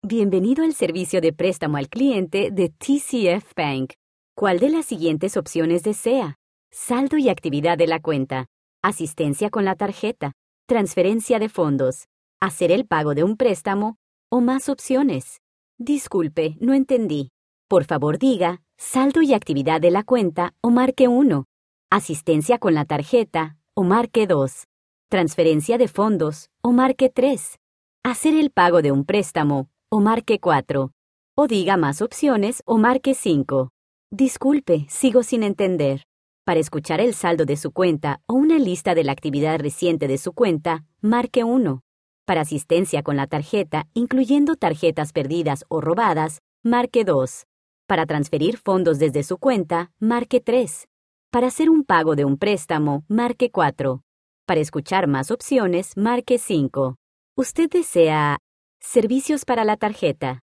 Bienvenido al servicio de préstamo al cliente de TCF Bank. ¿Cuál de las siguientes opciones desea? Saldo y actividad de la cuenta, asistencia con la tarjeta, transferencia de fondos, hacer el pago de un préstamo o más opciones. Disculpe, no entendí. Por favor diga saldo y actividad de la cuenta o marque 1, asistencia con la tarjeta o marque 2, transferencia de fondos o marque 3, hacer el pago de un préstamo o marque 4, o diga más opciones o marque 5. Disculpe, sigo sin entender. Para escuchar el saldo de su cuenta o una lista de la actividad reciente de su cuenta, marque 1. Para asistencia con la tarjeta, incluyendo tarjetas perdidas o robadas, marque 2. Para transferir fondos desde su cuenta, marque 3. Para hacer un pago de un préstamo, marque 4. Para escuchar más opciones, marque 5. ¿Usted desea servicios para la tarjeta?